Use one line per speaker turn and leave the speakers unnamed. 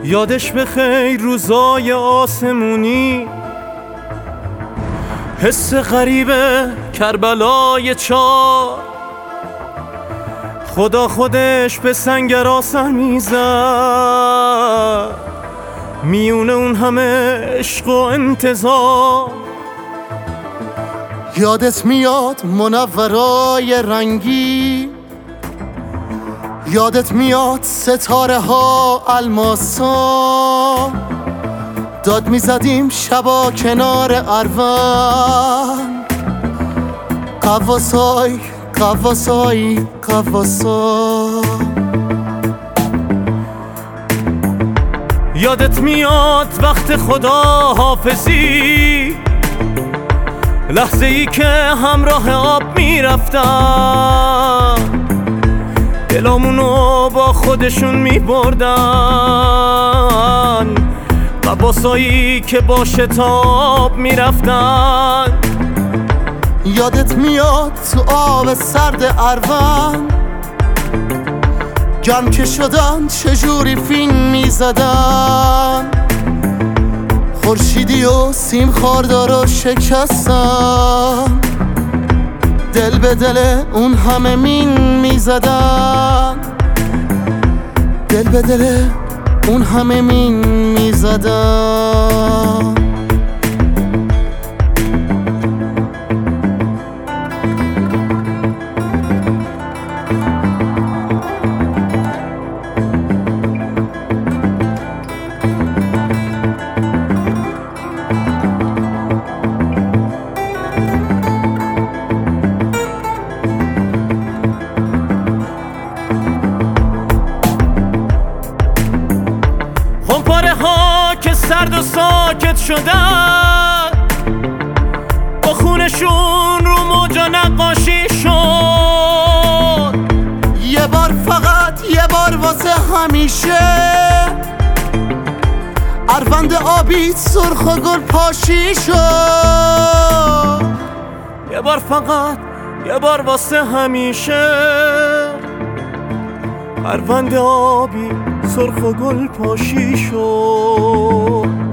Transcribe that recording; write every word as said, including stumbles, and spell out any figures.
یادش بخیر روزای آسمونی، حس غریب کربلای چار، خدا خودش به سنگر آسر میزد میونه اون همه عشق و انتظار.
یادت میاد منورای رنگی، یادت میاد ستاره ها الماسا، داد میزدیم شبا کنار اروان، قواسای قواسای قواسا.
یادت میاد وقت خدا حافظی، لحظه ای که همراه آب میرفتن، دلامونو با خودشون میبردن، قباسایی که با شتاب میرفتن.
یادت میاد تو آب سرد اروان، گرم که شدن چجوری فیلم میزدن، خورشیدی و سیم خاردارو شکستن، دل به دل اون همه مین میزدن، دل به دل اون همه مین میزدن.
خمپاره ها که سرد و ساکت شدن، با خونشون رو موجا نقاشی شد.
یه بار فقط یه بار واسه همیشه، اروند آبی سرخ و گل پاشی شد.
یه بار فقط یه بار واسه همیشه، اروند آبی سرخ و گل پاشی شد.